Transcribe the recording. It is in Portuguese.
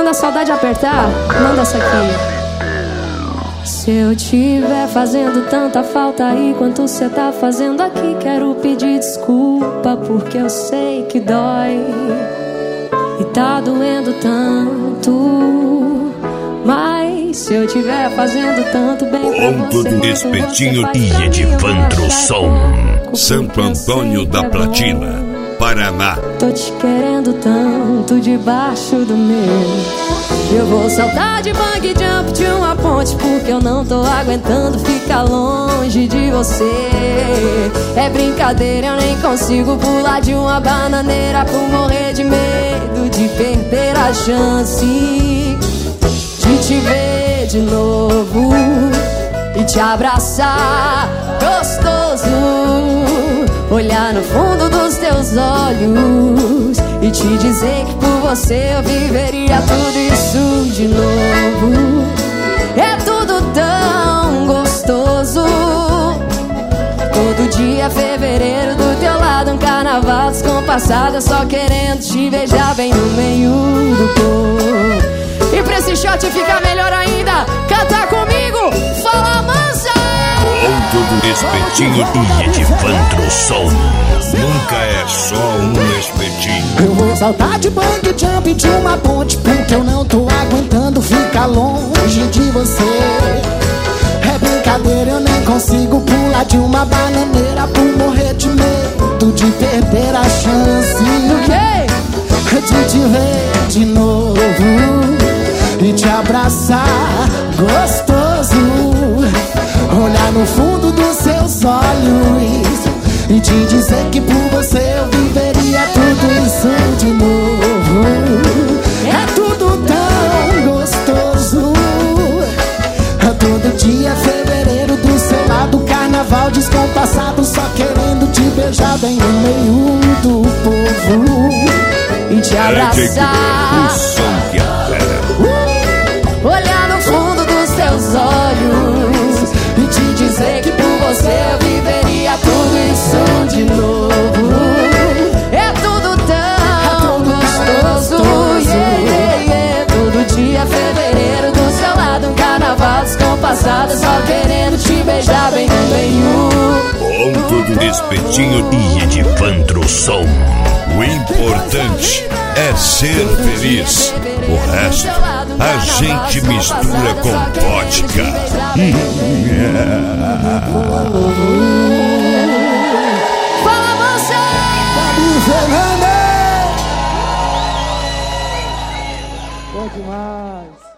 quando a saudade apertar, manda essa aqui. Se eu tiver fazendo tanta falta aí quanto cê tá fazendo aqui, quero pedir desculpa porque eu sei que dói e tá doendo tanto. Mas se eu tiver fazendo tanto bem pra Ponto você, do Espetinho e Edivandro Som, Santo Antônio da Platina, Paraná. Tô te querendo tanto debaixo do meu. Eu vou saltar de bang jump de uma ponte porque eu não tô aguentando ficar longe de você. É brincadeira, eu nem consigo pular de uma bananeira por morrer de medo de perder a chance de te ver de novo e te abraçar gostoso, olhar no fundo dos teus olhos e te dizer que por você eu viveria tudo isso de novo. É tudo tão gostoso. Todo dia é fevereiro do teu lado, um carnaval descompassado, eu só querendo te beijar bem no meio do povo. E pra esse shot ficar melhor ainda, canta comigo, fala mansa! Ponto do Espetinho e Edivandro Som. Nunca é só um espetinho. Eu vou saltar de bang jump de uma ponte porque eu não tô aguentando ficar longe de você. É brincadeira, eu nem consigo pular de uma bananeira por morrer de medo de perder a chance de te ver de novo e te abraçar gostoso, olhar no fundo dos seus olhos e te dizer que por você eu viveria tudo isso de novo. É tudo tão gostoso. Todo dia é fevereiro do seu lado, carnaval descompassado, só querendo te beijar bem no meio do povo e te abraçar, olhar no fundo dos teus olhos e te dizer que por você eu viveria tudo isso de novo. É tudo tão gostoso. Todo dia é fevereiro do seu lado, um carnaval descompassado, só querendo te beijar bem no meio. Ponto do Espetinho e Edivandro Som. O importante é ser feliz. O resto a gente mistura com vodka. Fala, moça! Bom demais.